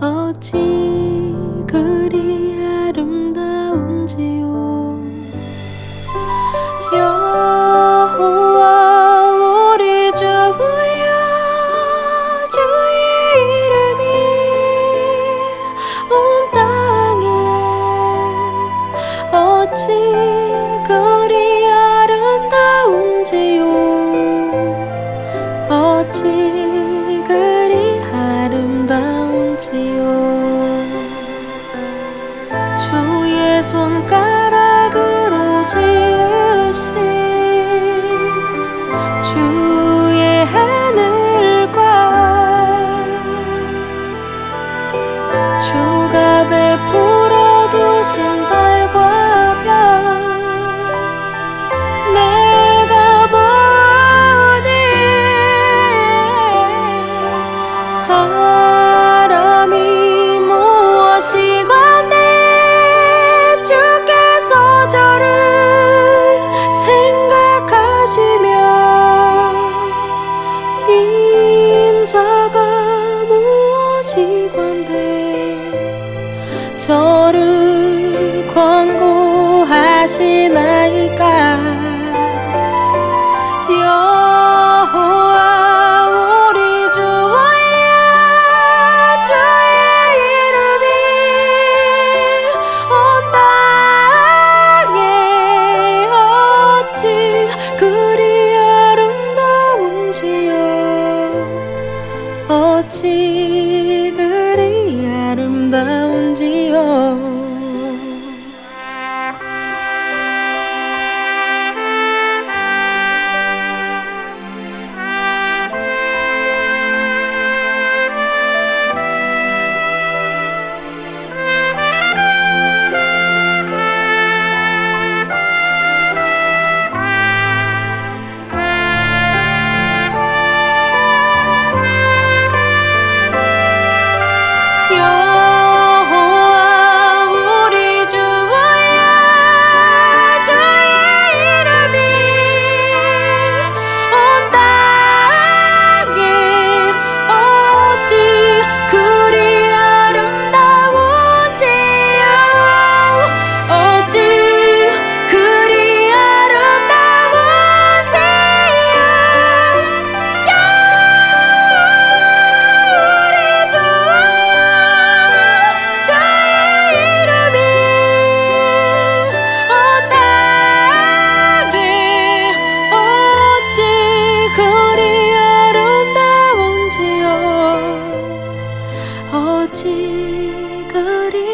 어찌 그리 아름다운지요. 여호와 우리 주여, 주의 이름이 온 땅에 어찌 그리 아름다운지요. 어찌 그리 아름다운지요. 주의 손가락으로 지으신 주의 하늘과 주가 베풀어 두신 달과 별 내가 보니 사람이 무엇이건대 주께서 저를 생각하시며 인자가 무엇이건대 저를 권고하시나이까. 여호와 우리 주여, 주의 이름이 온 땅에 어찌 그리 아름다운지요. 어찌 그리 아름다운지요. 여호와 우리 주여, 주의 이름이 온 땅에 어찌 그리 아름다운지요. 어찌 그리 아름다운지요. 우리 주여, 주의 이름이 온 땅에 어찌 그리 아름다운지요. 어찌 그리